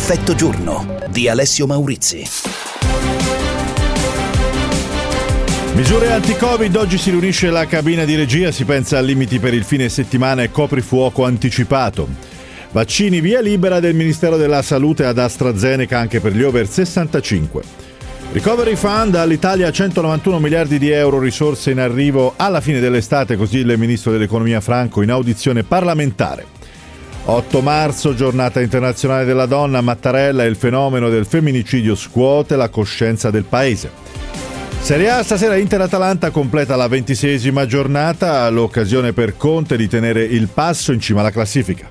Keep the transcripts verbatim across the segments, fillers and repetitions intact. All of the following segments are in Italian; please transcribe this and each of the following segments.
Perfetto giorno di Alessio Maurizi. Misure anti-Covid, oggi si riunisce la cabina di regia, si pensa a limiti per il fine settimana e coprifuoco anticipato. Vaccini via libera del Ministero della Salute ad AstraZeneca anche per gli over sessantacinque. Recovery Fund all'Italia centonovantuno miliardi di euro, risorse in arrivo alla fine dell'estate, così il ministro dell'economia Franco in audizione parlamentare. otto marzo, giornata internazionale della donna, Mattarella, il fenomeno del femminicidio scuote la coscienza del paese. Serie A, stasera Inter-Atalanta completa la ventiseiesima giornata, l'occasione per Conte di tenere il passo in cima alla classifica.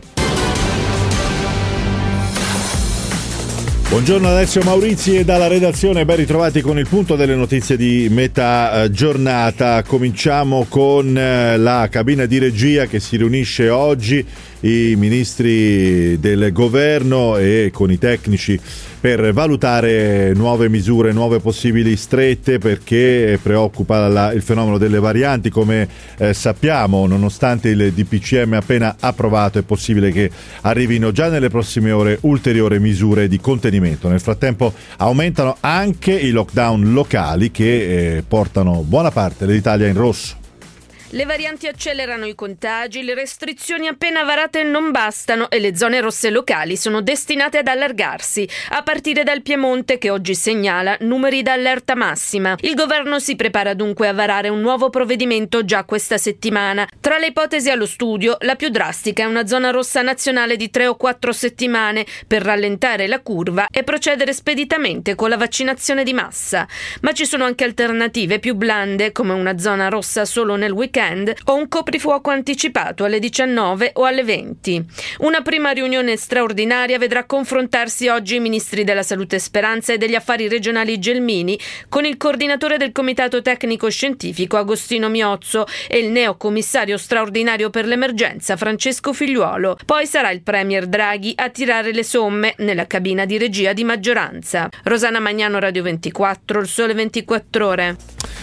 Buongiorno Alessio Maurizi e dalla redazione, ben ritrovati con il punto delle notizie di metà giornata. Cominciamo con la cabina di regia che si riunisce oggi, i ministri del governo e con i tecnici per valutare nuove misure, nuove possibili strette, perché preoccupa la, il fenomeno delle varianti. Come eh, sappiamo, nonostante il D P C M appena approvato, è possibile che arrivino già nelle prossime ore ulteriori misure di contenimento. Nel frattempo aumentano anche i lockdown locali che eh, portano buona parte dell'Italia in rosso. Le varianti accelerano i contagi, le restrizioni appena varate non bastano e le zone rosse locali sono destinate ad allargarsi, a partire dal Piemonte che oggi segnala numeri d'allerta massima. Il governo si prepara dunque a varare un nuovo provvedimento già questa settimana. Tra le ipotesi allo studio, la più drastica è una zona rossa nazionale di tre o quattro settimane per rallentare la curva e procedere speditamente con la vaccinazione di massa. Ma ci sono anche alternative più blande, come una zona rossa solo nel weekend o un coprifuoco anticipato alle diciannove o alle venti. Una prima riunione straordinaria vedrà confrontarsi oggi i ministri della Salute Speranza e degli Affari Regionali Gelmini con il coordinatore del Comitato Tecnico Scientifico Agostino Miozzo e il neocommissario straordinario per l'emergenza Francesco Figliuolo. Poi sarà il premier Draghi a tirare le somme nella cabina di regia di maggioranza. Rosanna Magnano, Radio ventiquattro, Il Sole ventiquattro Ore.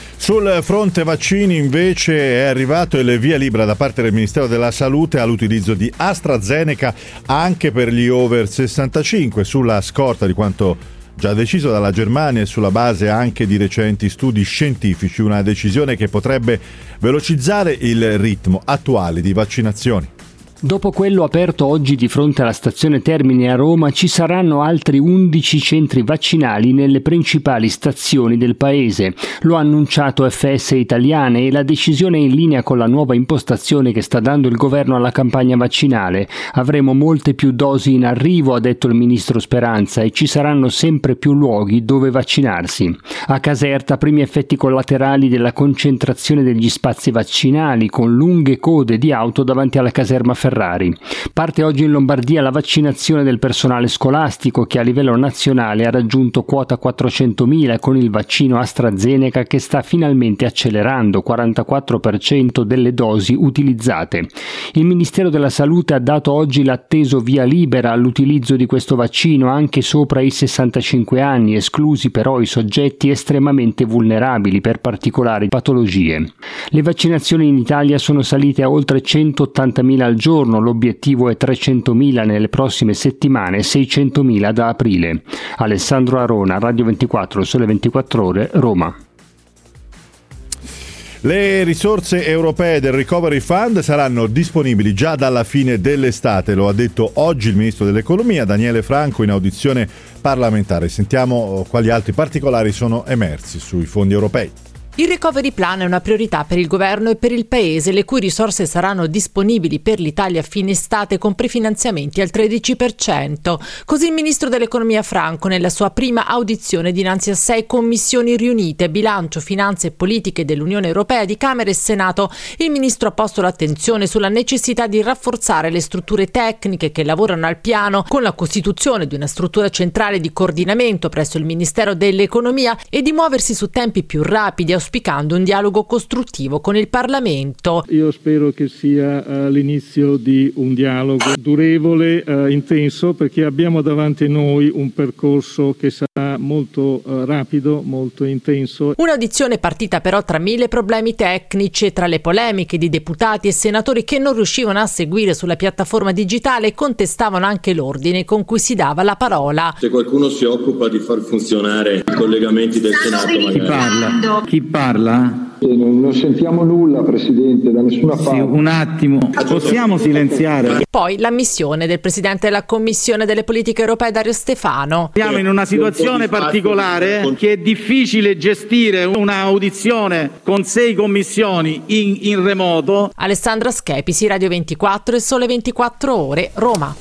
Sul fronte vaccini invece è arrivato il via libera da parte del Ministero della Salute all'utilizzo di AstraZeneca anche per gli over sessantacinque, sulla scorta di quanto già deciso dalla Germania e sulla base anche di recenti studi scientifici, una decisione che potrebbe velocizzare il ritmo attuale di vaccinazioni. Dopo quello aperto oggi di fronte alla stazione Termini a Roma, ci saranno altri undici centri vaccinali nelle principali stazioni del paese. Lo ha annunciato F S Italiane e la decisione è in linea con la nuova impostazione che sta dando il governo alla campagna vaccinale. Avremo molte più dosi in arrivo, ha detto il ministro Speranza, e ci saranno sempre più luoghi dove vaccinarsi. A Caserta, primi effetti collaterali della concentrazione degli spazi vaccinali, con lunghe code di auto davanti alla caserma Ferrari. Parte oggi in Lombardia la vaccinazione del personale scolastico che a livello nazionale ha raggiunto quota quattrocentomila con il vaccino AstraZeneca che sta finalmente accelerando, quarantaquattro per cento delle dosi utilizzate. Il Ministero della Salute ha dato oggi l'atteso via libera all'utilizzo di questo vaccino anche sopra i sessantacinque anni, esclusi però i soggetti estremamente vulnerabili per particolari patologie. Le vaccinazioni in Italia sono salite a oltre centottantamila al giorno. L'obiettivo è trecentomila nelle prossime settimane, seicentomila da aprile. Alessandro Arona, Radio ventiquattro, Sole ventiquattro Ore, Roma. Le risorse europee del Recovery Fund saranno disponibili già dalla fine dell'estate, lo ha detto oggi il ministro dell'economia Daniele Franco in audizione parlamentare. Sentiamo quali altri particolari sono emersi sui fondi europei. Il Recovery Plan è una priorità per il governo e per il paese, le cui risorse saranno disponibili per l'Italia a fine estate con prefinanziamenti al tredici per cento. Così il ministro dell'economia Franco nella sua prima audizione dinanzi a sei commissioni riunite, bilancio, finanze e politiche dell'Unione Europea di Camera e Senato. Il ministro ha posto l'attenzione sulla necessità di rafforzare le strutture tecniche che lavorano al piano con la costituzione di una struttura centrale di coordinamento presso il Ministero dell'Economia e di muoversi su tempi più rapidi, auspicando auspicando un dialogo costruttivo con il Parlamento. Io spero che sia uh, l'inizio di un dialogo durevole, uh, intenso, perché abbiamo davanti a noi un percorso che sarà molto uh, rapido, molto intenso. Un'audizione partita però tra mille problemi tecnici e tra le polemiche di deputati e senatori che non riuscivano a seguire sulla piattaforma digitale e contestavano anche l'ordine con cui si dava la parola. Se qualcuno si occupa di far funzionare i collegamenti del Senato, magari. Chi parla? Chi parla? Non sentiamo nulla, Presidente, da nessuna parte. Sì, un attimo, possiamo silenziare? Poi l'ammissione del Presidente della Commissione delle Politiche Europee Dario Stefano. Siamo in una situazione particolare che è difficile gestire un'audizione con sei commissioni in, in remoto. Alessandra Schepisi, Radio ventiquattro e Sole ventiquattro Ore, Roma.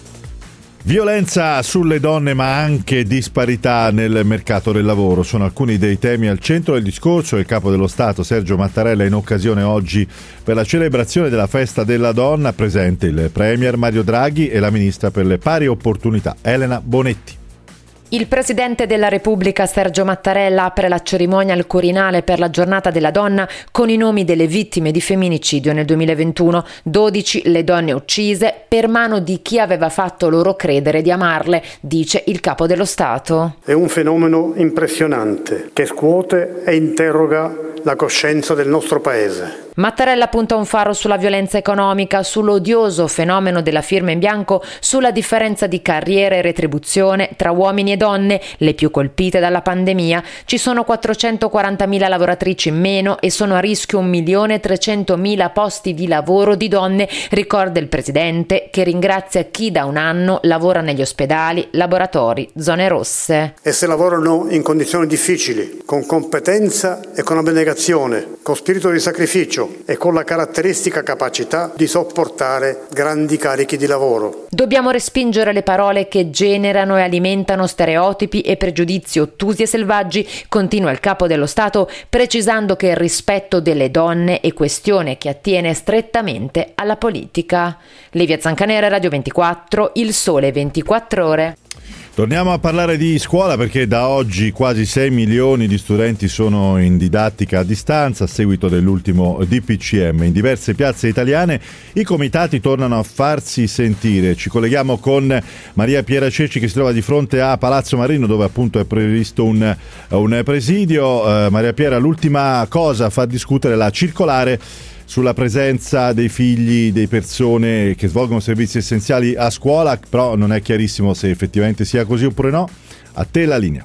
Violenza sulle donne ma anche disparità nel mercato del lavoro sono alcuni dei temi al centro del discorso del Capo dello Stato Sergio Mattarella in occasione oggi per la celebrazione della Festa della Donna, presente il Premier Mario Draghi e la Ministra per le Pari Opportunità Elena Bonetti. Il Presidente della Repubblica Sergio Mattarella apre la cerimonia al Quirinale per la Giornata della Donna con i nomi delle vittime di femminicidio nel duemilaventuno, dodici le donne uccise per mano di chi aveva fatto loro credere di amarle, dice il Capo dello Stato. È un fenomeno impressionante che scuote e interroga la coscienza del nostro Paese. Mattarella punta un faro sulla violenza economica, sull'odioso fenomeno della firma in bianco, sulla differenza di carriera e retribuzione tra uomini e donne, le più colpite dalla pandemia. Ci sono quattrocentoquarantamila lavoratrici in meno e sono a rischio un milione trecentomila posti di lavoro di donne, ricorda il Presidente, che ringrazia chi da un anno lavora negli ospedali, laboratori, zone rosse. Esse lavorano in condizioni difficili, con competenza e con abnegazione, con spirito di sacrificio e con la caratteristica capacità di sopportare grandi carichi di lavoro. Dobbiamo respingere le parole che generano e alimentano stereotipi e pregiudizi ottusi e selvaggi, continua il Capo dello Stato, precisando che il rispetto delle donne è questione che attiene strettamente alla politica. Livia Zancanera, Radio ventiquattro, Il Sole ventiquattro Ore. Torniamo a parlare di scuola perché da oggi quasi sei milioni di studenti sono in didattica a distanza a seguito dell'ultimo D P C M. In diverse piazze italiane i comitati tornano a farsi sentire. Ci colleghiamo con Maria Piera Cecci che si trova di fronte a Palazzo Marino dove appunto è previsto un, un presidio. Uh, Maria Piera, l'ultima cosa fa discutere la circolare sulla presenza dei figli di persone che svolgono servizi essenziali a scuola, però non è chiarissimo se effettivamente sia così oppure no. A te la linea.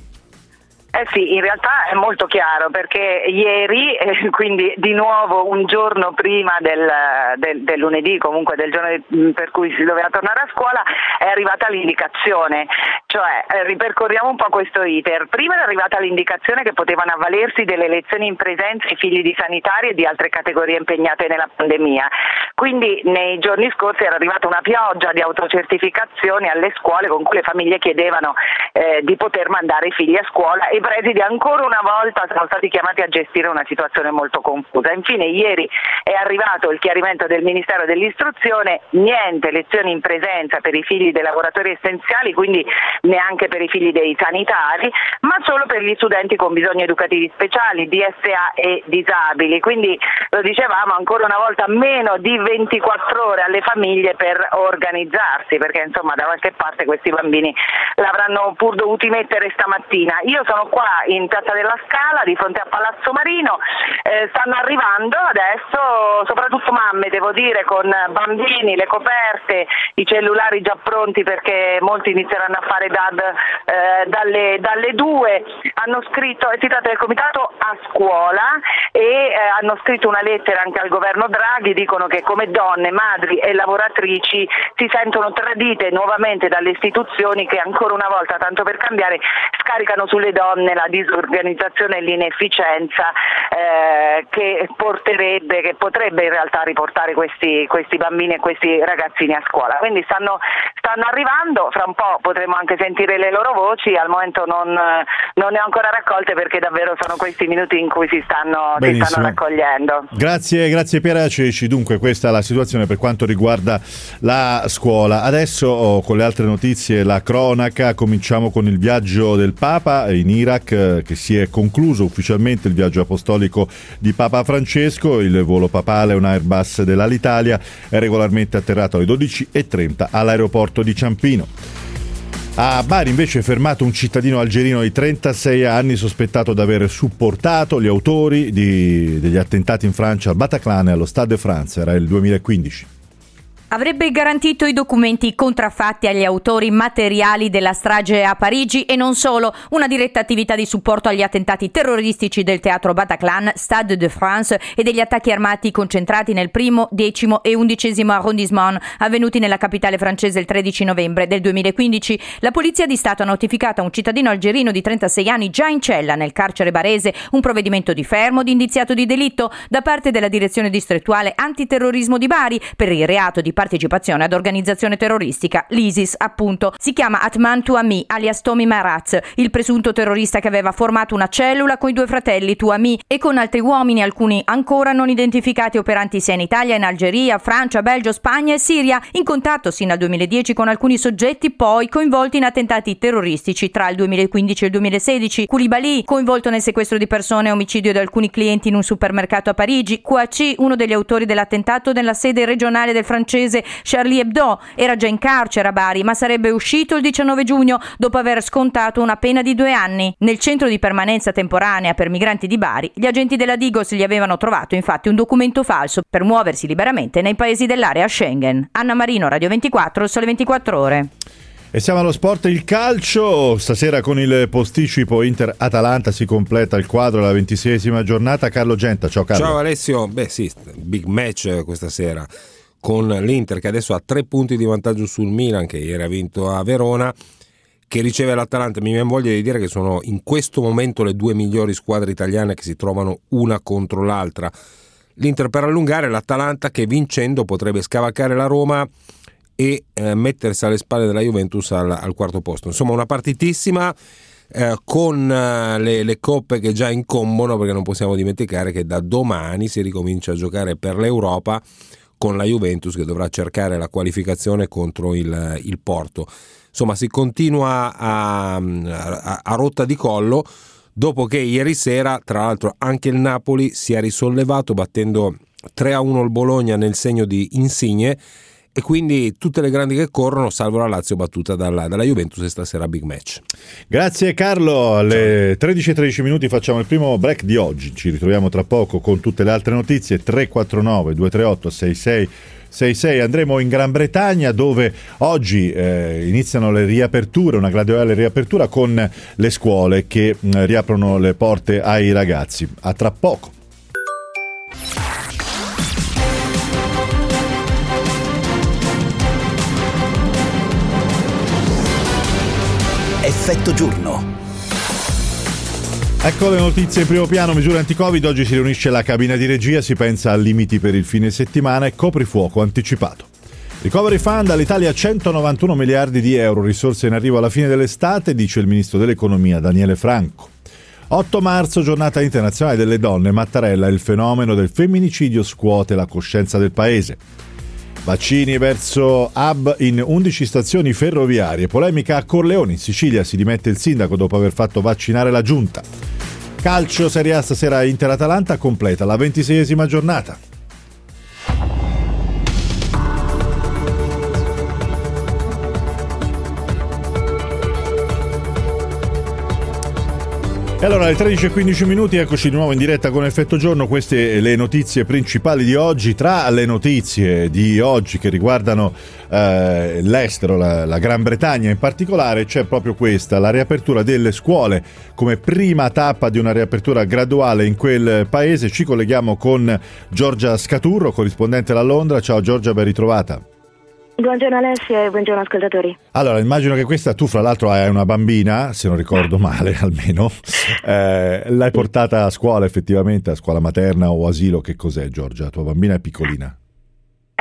Eh sì, in realtà è molto chiaro perché ieri, eh, quindi di nuovo un giorno prima del, del, del lunedì, comunque del giorno per cui si doveva tornare a scuola, è arrivata l'indicazione, cioè eh, ripercorriamo un po' questo iter. Prima è arrivata l'indicazione che potevano avvalersi delle lezioni in presenza i figli di sanitari e di altre categorie impegnate nella pandemia. Quindi nei giorni scorsi era arrivata una pioggia di autocertificazioni alle scuole con cui le famiglie chiedevano eh, di poter mandare i figli a scuola e i presidi ancora una volta sono stati chiamati a gestire una situazione molto confusa. Infine ieri è arrivato il chiarimento del Ministero dell'Istruzione, niente lezioni in presenza per i figli dei lavoratori essenziali, quindi neanche per i figli dei sanitari, ma solo per gli studenti con bisogni educativi speciali, D S A e disabili. Quindi lo dicevamo ancora una volta, meno di ventiquattro ore alle famiglie per organizzarsi, perché insomma da qualche parte questi bambini l'avranno pur dovuti mettere stamattina. Io sono qua in Piazza della Scala di fronte a Palazzo Marino, eh, stanno arrivando adesso soprattutto mamme, devo dire, con bambini, le coperte, i cellulari già pronti perché molti inizieranno a fare D A D eh, dalle, dalle due. Hanno scritto, si tratta del comitato a scuola e eh, hanno scritto una lettera anche al governo Draghi, dicono che come donne, madri e lavoratrici si sentono tradite nuovamente dalle istituzioni che ancora una volta, tanto per cambiare, scaricano sulle donne la disorganizzazione e l'inefficienza eh, che porterebbe, che potrebbe in realtà riportare questi, questi bambini e questi ragazzini a scuola. Quindi stanno, stanno arrivando, fra un po' potremo anche sentire le loro voci. Al momento non, non ne ho ancora raccolte perché davvero sono questi minuti in cui si stanno, si stanno raccogliendo. Grazie, grazie Piera Ceci. Dunque questa è la situazione per quanto riguarda la scuola. Adesso oh, con le altre notizie, la cronaca, cominciamo con il viaggio del Papa in Iraq eh, che si è concluso ufficialmente, il viaggio apostolico di Papa Francesco. Il volo papale, un Airbus dell'Alitalia, è regolarmente atterrato alle dodici e trenta all'aeroporto di Ciampino. A Bari invece è fermato un cittadino algerino di trentasei anni sospettato di aver supportato gli autori di, degli attentati in Francia al Bataclan e allo Stade de France, era il duemilaquindici. Avrebbe garantito i documenti contraffatti agli autori materiali della strage a Parigi e non solo, una diretta attività di supporto agli attentati terroristici del teatro Bataclan, Stade de France e degli attacchi armati concentrati nel primo, decimo e undicesimo arrondissement avvenuti nella capitale francese il tredici novembre del duemilaquindici. La Polizia di Stato ha notificato a un cittadino algerino di trentasei anni già in cella nel carcere barese un provvedimento di fermo di indiziato di delitto da parte della Direzione Distrettuale Antiterrorismo di Bari per il reato di partecipazione ad organizzazione terroristica, l'ISIS appunto. Si chiama Atman Touami alias Tomi Maraz, il presunto terrorista che aveva formato una cellula con i due fratelli Touami e con altri uomini, alcuni ancora non identificati, operanti sia in Italia, in Algeria, Francia, Belgio, Spagna e Siria, in contatto sino al duemiladieci con alcuni soggetti poi coinvolti in attentati terroristici tra il duemilaquindici e il duemilasedici. Koulibaly, coinvolto nel sequestro di persone e omicidio di alcuni clienti in un supermercato a Parigi. Kouachi, uno degli autori dell'attentato nella sede regionale del francese Charlie Hebdo, era già in carcere a Bari ma sarebbe uscito il diciannove giugno dopo aver scontato una pena di due anni. Nel centro di permanenza temporanea per migranti di Bari gli agenti della Digos gli avevano trovato infatti un documento falso per muoversi liberamente nei paesi dell'area Schengen. Anna Marino, Radio ventiquattro, Sole ventiquattro Ore. E siamo allo sport, il calcio. Stasera con il posticipo Inter-Atalanta si completa il quadro alla ventiseiesima giornata. Carlo Genta, ciao Carlo. Ciao Alessio, beh sì, big match questa sera, con l'Inter che adesso ha tre punti di vantaggio sul Milan, che ieri ha vinto a Verona, che riceve l'Atalanta. Mi viene voglia di dire che sono in questo momento le due migliori squadre italiane che si trovano una contro l'altra. L'Inter per allungare, l'Atalanta che vincendo potrebbe scavalcare la Roma e eh, mettersi alle spalle della Juventus al, al quarto posto. Insomma, una partitissima eh, con eh, le, le coppe che già incombono, perché non possiamo dimenticare che da domani si ricomincia a giocare per l'Europa con la Juventus che dovrà cercare la qualificazione contro il, il Porto. Insomma, si continua a, a, a rotta di collo, dopo che ieri sera, tra l'altro, anche il Napoli si è risollevato battendo tre a uno il Bologna nel segno di Insigne, e quindi tutte le grandi che corrono, salvo la Lazio battuta dalla, dalla Juventus, e stasera big match. Grazie Carlo, alle tredici e tredici minuti facciamo il primo break di oggi, ci ritroviamo tra poco con tutte le altre notizie. Tre quattro nove due tre otto sei sei sei sei. Andremo in Gran Bretagna, dove oggi eh, iniziano le riaperture, una graduale riapertura con le scuole che mh, riaprono le porte ai ragazzi. A tra poco. Effetto giorno. Ecco le notizie in primo piano. Misure anti-Covid. Oggi si riunisce la cabina di regia, si pensa a limiti per il fine settimana e coprifuoco anticipato. Recovery Fund, all'Italia centonovantuno miliardi di euro, risorse in arrivo alla fine dell'estate, dice il ministro dell'economia Daniele Franco. otto marzo, giornata internazionale delle donne. Mattarella, il fenomeno del femminicidio scuote la coscienza del paese. Vaccini verso hub in undici stazioni ferroviarie. Polemica a Corleone, in Sicilia si dimette il sindaco dopo aver fatto vaccinare la giunta. Calcio Serie A, stasera Inter-Atalanta completa la ventiseiesima giornata. E allora alle tredici e quindici minuti, eccoci di nuovo in diretta con Effetto Giorno. Queste le notizie principali di oggi. Tra le notizie di oggi che riguardano eh, l'estero, la, la Gran Bretagna in particolare, c'è proprio questa, la riapertura delle scuole come prima tappa di una riapertura graduale in quel paese. Ci colleghiamo con Giorgia Scaturro, corrispondente da Londra. Ciao Giorgia, ben ritrovata. Buongiorno Alessio e buongiorno ascoltatori. Allora, immagino che questa, tu fra l'altro hai una bambina, se non ricordo male almeno, eh, l'hai portata a scuola effettivamente, a scuola materna o asilo, che cos'è Giorgia? Tua bambina è piccolina? È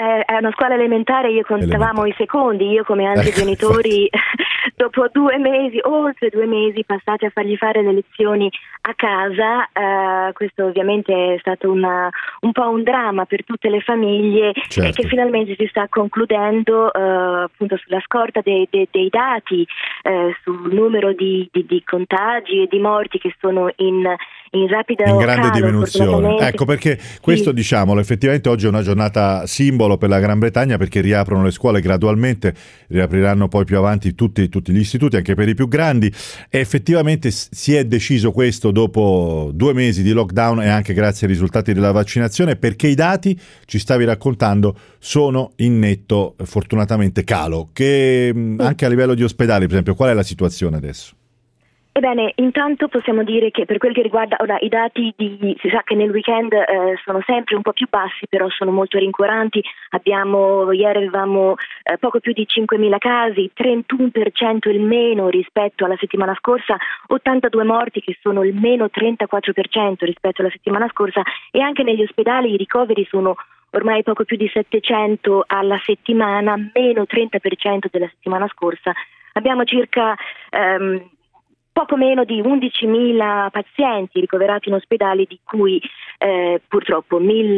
è, è una scuola elementare, io contavamo elementare. I secondi, io come altri ecco, genitori dopo due mesi, oltre due mesi passati a fargli fare le lezioni a casa, eh, questo ovviamente è stato una, un po' un dramma per tutte le famiglie, certo. E che finalmente si sta concludendo eh, appunto sulla scorta dei, dei, dei dati eh, sul numero di, di, di contagi e di morti che sono in in rapida in grande calo, diminuzione. Ecco perché questo sì. Diciamolo, effettivamente oggi è una giornata simbolo per la Gran Bretagna, perché riaprono le scuole gradualmente, riapriranno poi più avanti tutti, tutti gli istituti, anche per i più grandi, e effettivamente si è deciso questo dopo due mesi di lockdown e anche grazie ai risultati della vaccinazione, perché i dati, ci stavi raccontando, sono in netto fortunatamente calo, che sì. Anche a livello di ospedali, per esempio, qual è la situazione adesso? Ebbene, intanto possiamo dire che per quel che riguarda ora i dati di, si sa che nel weekend eh, sono sempre un po' più bassi, però sono molto rincuoranti. Abbiamo, ieri avevamo eh, poco più di cinquemila casi, trentuno per cento il meno rispetto alla settimana scorsa, ottantadue morti che sono il meno trentaquattro per cento rispetto alla settimana scorsa, e anche negli ospedali i ricoveri sono ormai poco più di settecento alla settimana, meno trenta per cento della settimana scorsa. Abbiamo circa ehm, poco meno di undicimila pazienti ricoverati in ospedali, di cui eh, purtroppo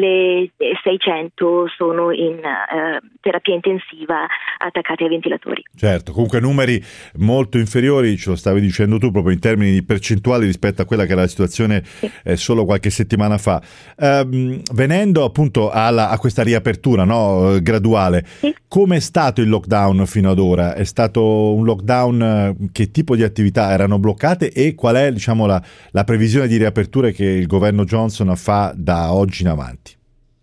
milleseicento sono in eh, terapia intensiva attaccati ai ventilatori. Certo, comunque numeri molto inferiori, ce lo stavi dicendo tu, proprio in termini di percentuali rispetto a quella che era la situazione sì. eh, solo qualche settimana fa. Um, venendo appunto alla, a questa riapertura, no, graduale, sì. Come è stato il lockdown fino ad ora? È stato un lockdown, che tipo di attività erano bloccate e qual è, diciamo, la, la previsione di riaperture che il governo Johnson fa da oggi in avanti?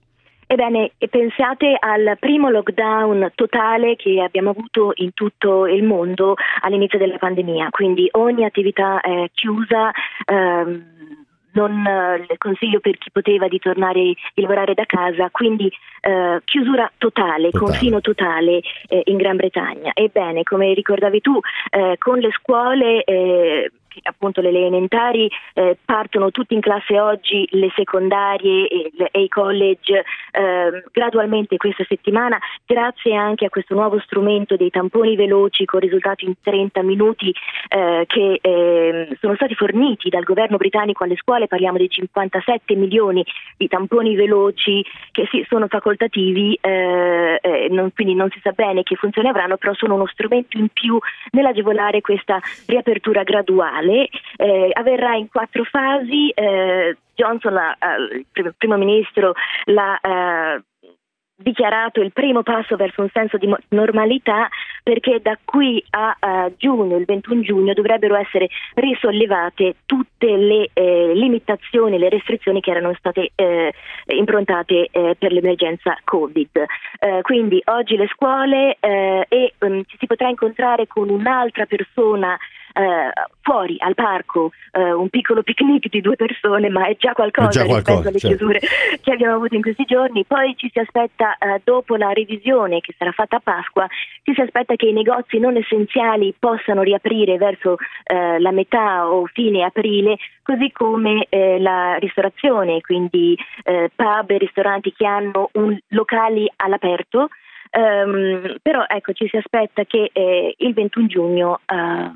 Ebbene, pensate al primo lockdown totale che abbiamo avuto in tutto il mondo all'inizio della pandemia, quindi ogni attività è chiusa, ehm, non eh, consiglio per chi poteva di tornare di lavorare da casa, quindi eh, chiusura totale, totale, confino totale eh, in Gran Bretagna. Ebbene, come ricordavi tu, eh, con le scuole eh, appunto le elementari eh, partono tutti in classe oggi, le secondarie e, e i college eh, gradualmente questa settimana, grazie anche a questo nuovo strumento dei tamponi veloci con risultati in trenta minuti eh, che eh, sono stati forniti dal governo britannico alle scuole. Parliamo di cinquantasette milioni di tamponi veloci che sì, sono facoltativi, eh, eh, non, quindi non si sa bene che funzione avranno, però sono uno strumento in più nell'agevolare questa riapertura graduale. Eh, avverrà in quattro fasi. eh, Johnson, la, uh, il primo, primo ministro, l'ha uh, dichiarato il primo passo verso un senso di mo- normalità, perché da qui a uh, giugno, il ventuno giugno, dovrebbero essere risollevate tutte le eh, limitazioni, le restrizioni che erano state eh, improntate eh, per l'emergenza Covid. Eh, quindi oggi le scuole eh, e um, ci si potrà incontrare con un'altra persona Uh, fuori al parco, uh, un piccolo picnic di due persone, ma è già qualcosa, è già qualcosa rispetto alle certo. chiusure che abbiamo avuto in questi giorni. Poi ci si aspetta, uh, dopo la revisione che sarà fatta a Pasqua, ci si aspetta che i negozi non essenziali possano riaprire verso uh, la metà o fine aprile, così come uh, la ristorazione, quindi uh, pub e ristoranti che hanno un locali all'aperto. Um, però ecco, ci si aspetta che eh, il ventuno giugno uh,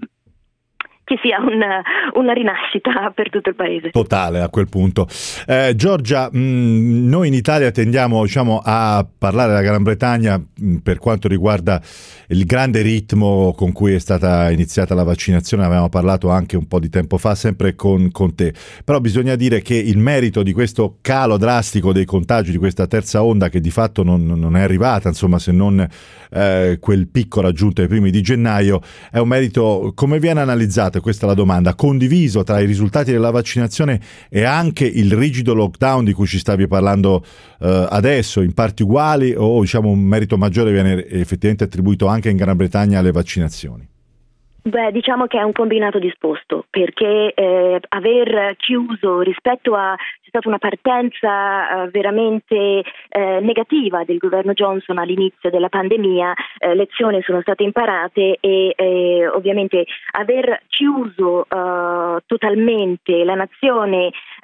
ci sia una, una rinascita per tutto il paese. Totale a quel punto. Eh, Giorgia, mh, noi in Italia tendiamo, diciamo, a parlare della Gran Bretagna mh, per quanto riguarda il grande ritmo con cui è stata iniziata la vaccinazione. Avevamo parlato anche un po' di tempo fa, sempre con, con te. Però bisogna dire che il merito di questo calo drastico dei contagi, di questa terza onda che di fatto non, non è arrivata, insomma, se non eh, quel picco raggiunto ai primi di gennaio, è un merito, come viene analizzato? Questa è la domanda, condiviso tra i risultati della vaccinazione e anche il rigido lockdown di cui ci stavi parlando eh, adesso, in parti uguali, o diciamo un merito maggiore viene effettivamente attribuito anche in Gran Bretagna alle vaccinazioni? Beh, diciamo che è un combinato disposto, perché eh, aver chiuso rispetto a c'è stata una partenza eh, veramente eh, negativa del governo Johnson all'inizio della pandemia, eh, lezioni sono state imparate e eh, ovviamente aver chiuso eh, totalmente la nazione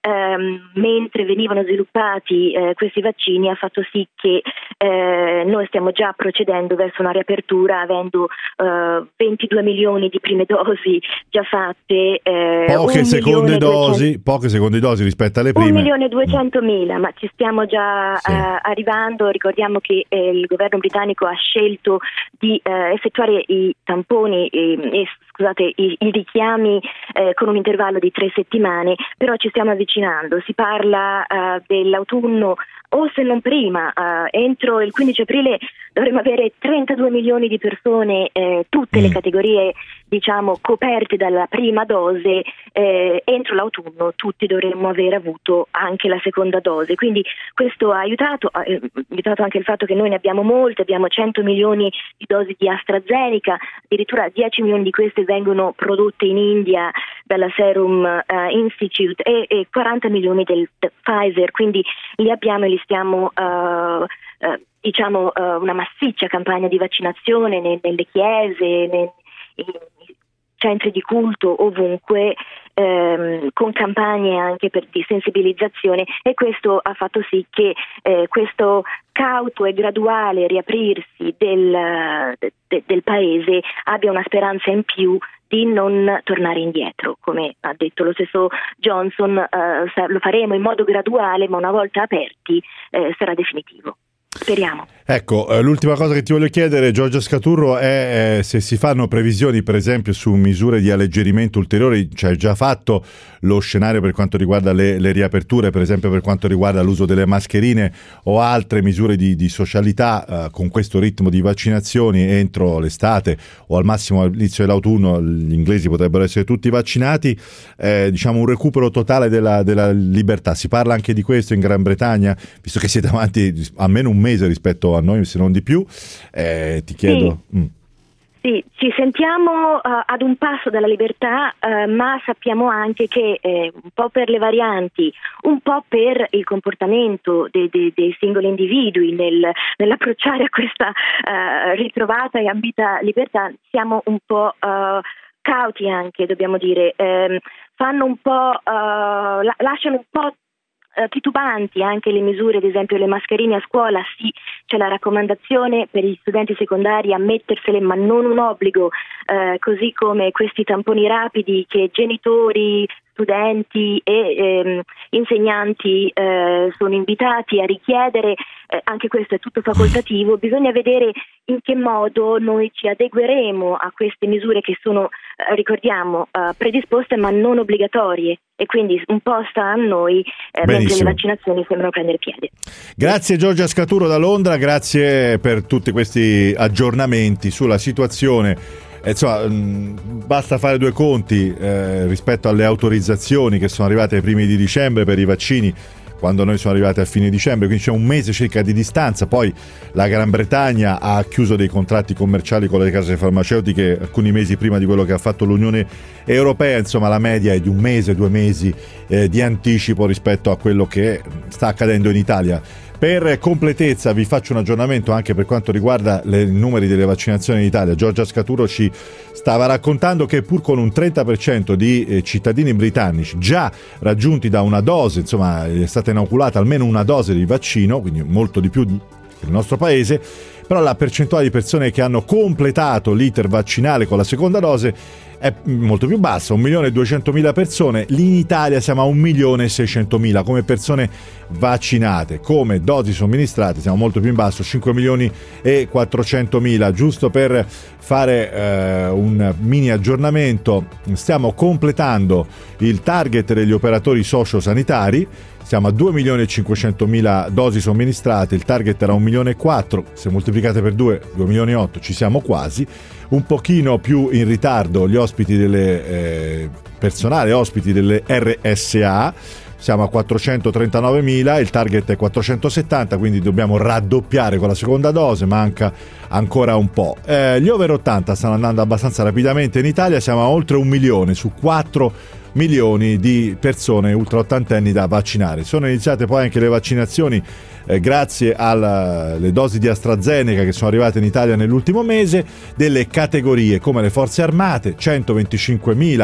ehm, mentre venivano sviluppati eh, questi vaccini ha fatto sì che eh, noi stiamo già procedendo verso una riapertura avendo eh, ventidue milioni di prime dosi già fatte. Eh, poche seconde dosi, poche seconde dosi rispetto alle prime. un milione e duecentomila, ma ci stiamo già sì. eh, arrivando. Ricordiamo che eh, il governo britannico ha scelto di eh, effettuare i tamponi e, e scusate i, i richiami eh, con un intervallo di tre settimane, però ci stiamo avvicinando. Si parla eh, dell'autunno o se non prima, eh, entro il quindici aprile dovremo avere trentadue milioni di persone, eh, tutte mm. le categorie diciamo coperte dalla prima dose, eh, entro l'autunno tutti dovremmo aver avuto anche la seconda dose, quindi questo ha aiutato, ha aiutato anche il fatto che noi ne abbiamo molte, abbiamo cento milioni di dosi di AstraZeneca, addirittura dieci milioni di queste vengono prodotte in India dalla Serum uh, Institute e, e quaranta milioni del, del Pfizer, quindi li abbiamo e li stiamo uh, uh, diciamo uh, una massiccia campagna di vaccinazione ne, nelle chiese, nei, nei centri di culto, ovunque, ehm, con campagne anche per, di sensibilizzazione, e questo ha fatto sì che eh, questo cauto e graduale riaprirsi del, de, del paese abbia una speranza in più di non tornare indietro, come ha detto lo stesso Johnson, eh, lo faremo in modo graduale, ma una volta aperti eh, sarà definitivo. Speriamo. Ecco, eh, l'ultima cosa che ti voglio chiedere, Giorgia Scaturro, è eh, se si fanno previsioni per esempio su misure di alleggerimento ulteriori. C'è già fatto lo scenario per quanto riguarda le, le riaperture, per esempio per quanto riguarda l'uso delle mascherine o altre misure di, di socialità, eh, con questo ritmo di vaccinazioni entro l'estate o al massimo all'inizio dell'autunno gli inglesi potrebbero essere tutti vaccinati, eh, diciamo un recupero totale della, della libertà. Si parla anche di questo in Gran Bretagna, visto che siete avanti almeno un mese rispetto a noi, se non di più, eh, ti chiedo. Sì. Mm. Sì, ci sentiamo uh, ad un passo dalla libertà, uh, ma sappiamo anche che eh, un po' per le varianti, un po' per il comportamento dei, dei, dei singoli individui nel, nell'approcciare a questa uh, ritrovata e ambita libertà, siamo un po' uh, cauti anche, dobbiamo dire, um, fanno un po', uh, la- lasciano un po' titubanti anche le misure, ad esempio le mascherine a scuola. Sì, c'è la raccomandazione per gli studenti secondari a mettersele, ma non un obbligo, eh, così come questi tamponi rapidi che genitori, studenti e ehm, insegnanti eh, sono invitati a richiedere, eh, anche questo è tutto facoltativo. Bisogna vedere in che modo noi ci adegueremo a queste misure che sono, eh, ricordiamo, eh, predisposte ma non obbligatorie, e quindi un po' sta a noi, eh, mentre le vaccinazioni sembrano prendere piede. Grazie Giorgia Scaturo da Londra, grazie per tutti questi aggiornamenti sulla situazione. Eh, insomma, mh, basta fare due conti eh, rispetto alle autorizzazioni che sono arrivate ai primi di dicembre per i vaccini, quando noi siamo arrivati a fine dicembre, quindi c'è un mese circa di distanza. Poi la Gran Bretagna ha chiuso dei contratti commerciali con le case farmaceutiche alcuni mesi prima di quello che ha fatto l'Unione Europea. Insomma, la media è di un mese, due mesi eh, di anticipo rispetto a quello che sta accadendo in Italia. Per completezza vi faccio un aggiornamento anche per quanto riguarda i numeri delle vaccinazioni in Italia. Giorgia Scaturo ci stava raccontando che pur con un trenta per cento di eh, cittadini britannici già raggiunti da una dose, insomma è stata inoculata almeno una dose di vaccino, quindi molto di più del nostro paese, però la percentuale di persone che hanno completato l'iter vaccinale con la seconda dose è molto più bassa, un milione e duecentomila persone. Lì in Italia siamo a un milione e seicentomila come persone vaccinate, come dosi somministrate siamo molto più in basso, cinque milioni e quattrocentomila. Giusto per fare eh, un mini aggiornamento, stiamo completando il target degli operatori sociosanitari, siamo a due milioni e cinquecentomila dosi somministrate, il target era un milione e quattro, se moltiplicate per due, due milioni e otto, ci siamo quasi. Un pochino più in ritardo gli ospiti delle eh, personale ospiti delle R S A, siamo a quattrocentotrentanovanomila, il target è quattrocentosettanta, quindi dobbiamo raddoppiare con la seconda dose, manca ancora un po'. Eh, gli over ottanta stanno andando abbastanza rapidamente in Italia, siamo a oltre un milione su quattro milioni di persone ultra ottantenni da vaccinare. Sono iniziate poi anche le vaccinazioni eh, grazie alle dosi di AstraZeneca che sono arrivate in Italia nell'ultimo mese, delle categorie come le forze armate, centoventicinquemila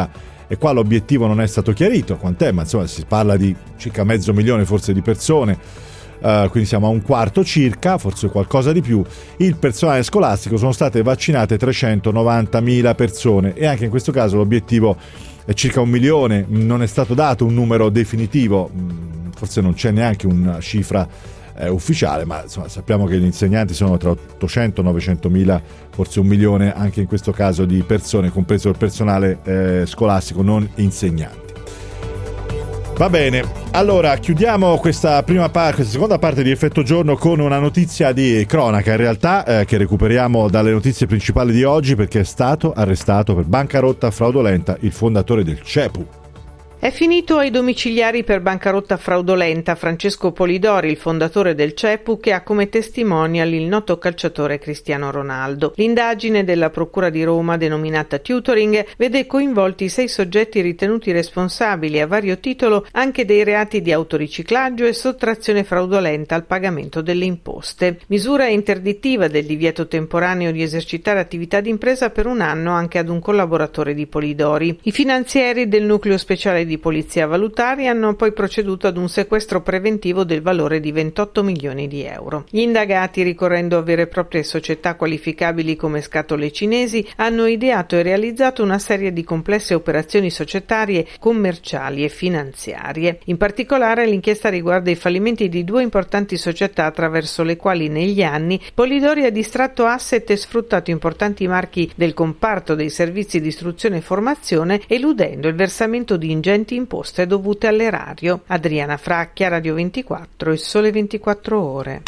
e qua l'obiettivo non è stato chiarito, quant'è, ma insomma si parla di circa mezzo milione forse di persone, uh, quindi siamo a un quarto circa, forse qualcosa di più. Il personale scolastico, sono state vaccinate trecentonovantamila persone e anche in questo caso l'obiettivo è circa un milione, non è stato dato un numero definitivo, forse non c'è neanche una cifra eh, ufficiale, ma insomma sappiamo che gli insegnanti sono tra ottocento e novecentomila, forse un milione anche in questo caso di persone, compreso il personale eh, scolastico non insegnanti. Va bene, allora chiudiamo questa prima parte, questa seconda parte di Effetto Giorno con una notizia di cronaca in realtà eh, che recuperiamo dalle notizie principali di oggi, perché è stato arrestato per bancarotta fraudolenta il fondatore del CEPU. È finito ai domiciliari per bancarotta fraudolenta Francesco Polidori, il fondatore del CEPU, che ha come testimonial il noto calciatore Cristiano Ronaldo. L'indagine della Procura di Roma, denominata Tutoring, vede coinvolti sei soggetti ritenuti responsabili a vario titolo anche dei reati di autoriciclaggio e sottrazione fraudolenta al pagamento delle imposte. Misura interdittiva del divieto temporaneo di esercitare attività d'impresa per un anno anche ad un collaboratore di Polidori. I finanzieri del nucleo speciale di polizia valutari hanno poi proceduto ad un sequestro preventivo del valore di ventotto milioni di euro. Gli indagati, ricorrendo a vere e proprie società qualificabili come scatole cinesi, hanno ideato e realizzato una serie di complesse operazioni societarie, commerciali e finanziarie. In particolare l'inchiesta riguarda i fallimenti di due importanti società attraverso le quali negli anni Polidori ha distratto asset e sfruttato importanti marchi del comparto dei servizi di istruzione e formazione, eludendo il versamento di ingenti imposte dovute all'erario. Adriana Fracchia, Radio ventiquattro, Il Sole ventiquattro Ore.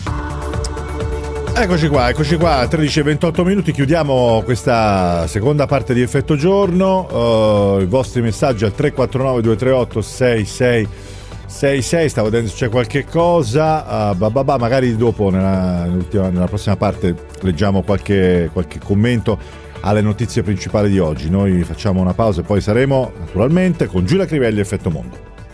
Eccoci qua, eccoci qua, tredici e ventotto minuti, chiudiamo questa seconda parte di Effetto Giorno. Uh, I vostri messaggi al tre quattro nove due tre otto sei sei sei sei, stavo vedendo se c'è qualche cosa, uh, bababà, magari dopo nella, nella prossima parte leggiamo qualche, qualche commento alle notizie principali di oggi. Noi facciamo una pausa e poi saremo naturalmente con Giulia Crivelli, Effetto Mondo.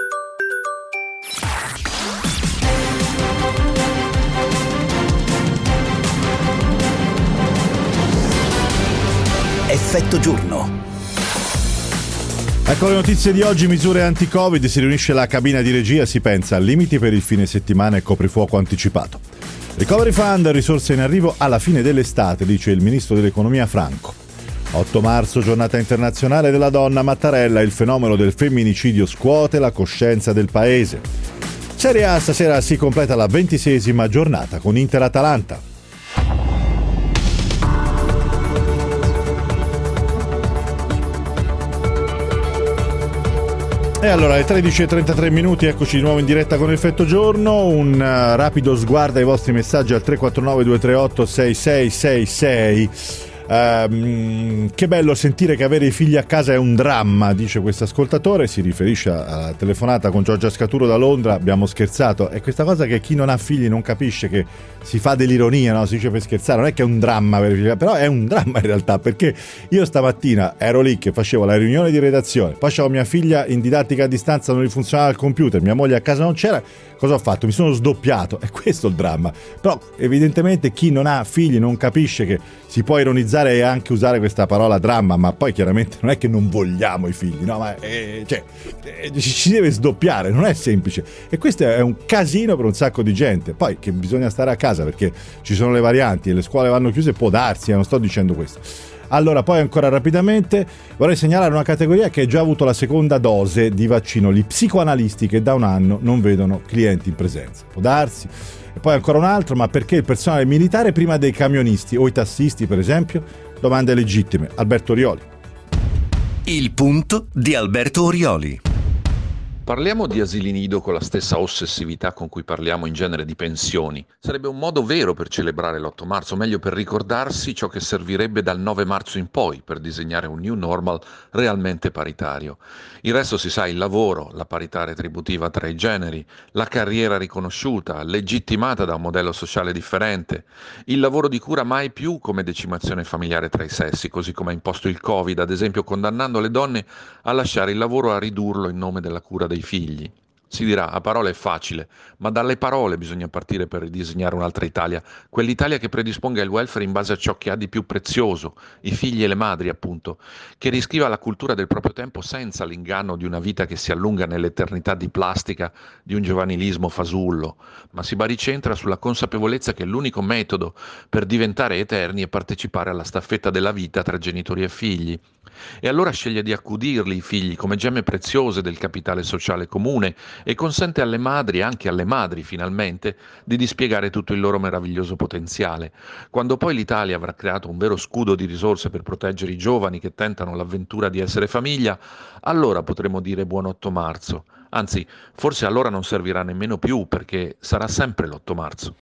Effetto Giorno. Ecco le notizie di oggi. Misure anti-Covid, si riunisce la cabina di regia, si pensa a limiti per il fine settimana e coprifuoco anticipato. Recovery Fund, risorse in arrivo alla fine dell'estate, dice il ministro dell'economia Franco. otto marzo, giornata internazionale della donna. Mattarella, il fenomeno del femminicidio scuote la coscienza del paese. Serie A, stasera si completa la ventiseiesima giornata con Inter-Atalanta. E allora alle tredici e trentatré minuti, eccoci di nuovo in diretta con Effetto Giorno. Un uh, rapido sguardo ai vostri messaggi al tre quattro nove due tre otto sei sei sei sei. Uh, che bello sentire che avere i figli a casa è un dramma, dice questo ascoltatore. Si riferisce alla telefonata con Giorgia Scaturo da Londra. Abbiamo scherzato, è questa cosa che chi non ha figli non capisce, che si fa dell'ironia, no? Si dice per scherzare, non è che è un dramma avere figli, però è un dramma in realtà, perché io stamattina ero lì che facevo la riunione di redazione, poi c'avevo mia figlia in didattica a distanza, non gli funzionava il computer, mia moglie a casa non c'era. Cosa ho fatto? Mi sono sdoppiato, è questo il dramma. Però evidentemente chi non ha figli non capisce che si può ironizzare e anche usare questa parola dramma, ma poi chiaramente non è che non vogliamo i figli, no? Ma eh, cioè, eh, ci deve sdoppiare, non è semplice. E questo è un casino per un sacco di gente. Poi che bisogna stare a casa perché ci sono le varianti e le scuole vanno chiuse, può darsi, eh, non sto dicendo questo. Allora, poi ancora rapidamente vorrei segnalare una categoria che ha già avuto la seconda dose di vaccino, gli psicoanalisti che da un anno non vedono clienti in presenza. Può darsi. E poi ancora un altro, ma perché il personale militare prima dei camionisti o i tassisti, per esempio? Domande legittime. Alberto Orioli. Il punto di Alberto Orioli. Parliamo di asili nido con la stessa ossessività con cui parliamo in genere di pensioni. Sarebbe un modo vero per celebrare l'otto marzo, o meglio per ricordarsi ciò che servirebbe dal nove marzo in poi per disegnare un new normal realmente paritario. Il resto si sa, il lavoro, la parità retributiva tra i generi, la carriera riconosciuta, legittimata da un modello sociale differente, il lavoro di cura mai più come decimazione familiare tra i sessi, così come ha imposto il Covid, ad esempio condannando le donne a lasciare il lavoro, a ridurlo in nome della cura dei figli. Si dirà, a parole è facile, ma dalle parole bisogna partire per ridisegnare un'altra Italia, quell'Italia che predisponga il welfare in base a ciò che ha di più prezioso, i figli e le madri appunto, che riscriva la cultura del proprio tempo senza l'inganno di una vita che si allunga nell'eternità di plastica di un giovanilismo fasullo, ma si baricentra sulla consapevolezza che l'unico metodo per diventare eterni è partecipare alla staffetta della vita tra genitori e figli. E allora sceglie di accudirli i figli come gemme preziose del capitale sociale comune e consente alle madri, anche alle madri finalmente, di dispiegare tutto il loro meraviglioso potenziale. Quando poi l'Italia avrà creato un vero scudo di risorse per proteggere i giovani che tentano l'avventura di essere famiglia, allora potremo dire buon otto marzo. Anzi, forse allora non servirà nemmeno più perché sarà sempre l'otto marzo.